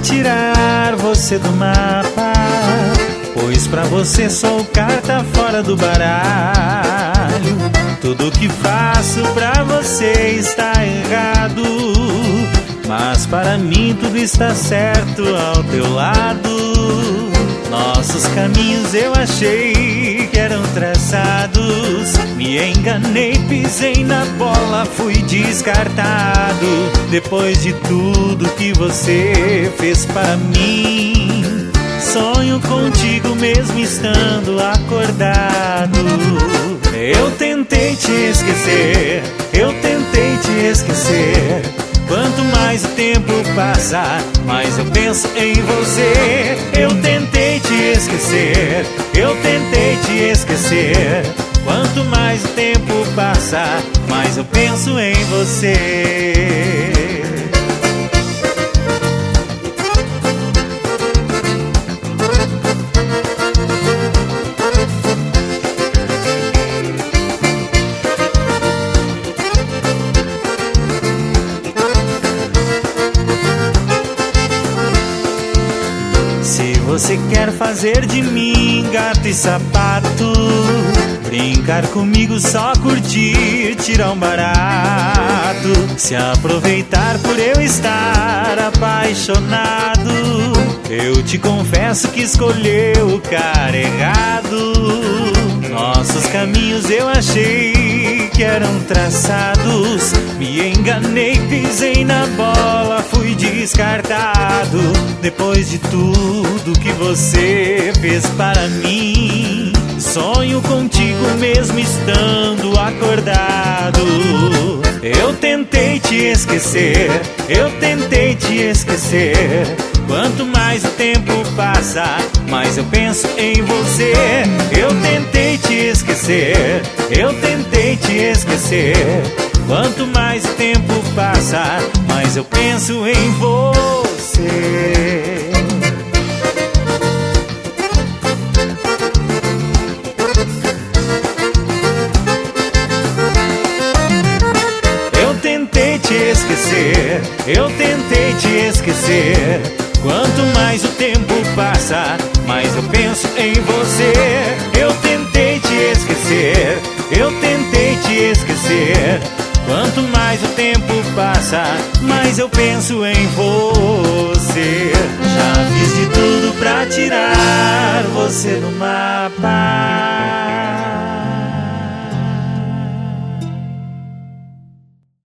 tirar você do mapa, pois pra você sou carta fora do baralho. Tudo que faço pra você está errado, mas para mim tudo está certo ao teu lado. Nossos caminhos eu achei que eram traçados, me enganei, pisei na bola, fui descartado. Depois de tudo que você fez para mim, sonho contigo mesmo estando acordado. Eu tentei te esquecer, eu tentei te esquecer. Quanto mais o tempo passa, mais eu penso em você. Eu tentei te esquecer, eu tentei te esquecer. Quanto mais o tempo passa, mais eu penso em você. Você quer fazer de mim gato e sapato, brincar comigo, só curtir, tirar um barato, se aproveitar por eu estar apaixonado. Eu te confesso que escolheu o cara errado. Nossos caminhos eu achei que eram traçados, me enganei, pisei na bola, fui descartado. Depois de tudo que você fez para mim, sonho contigo mesmo estando acordado. Eu tentei te esquecer, eu tentei te esquecer. Quanto mais o tempo passa, mais eu penso em você. Eu tentei te esquecer, eu tentei te esquecer. Quanto mais o tempo passa, mais eu penso em você. Eu tentei te esquecer, eu tentei te esquecer. Quanto mais o tempo passa, mais eu penso em você. Eu tentei te esquecer, eu tentei te esquecer. Quanto mais o tempo passa, mais eu penso em você. Já fiz de tudo pra tirar você do mapa,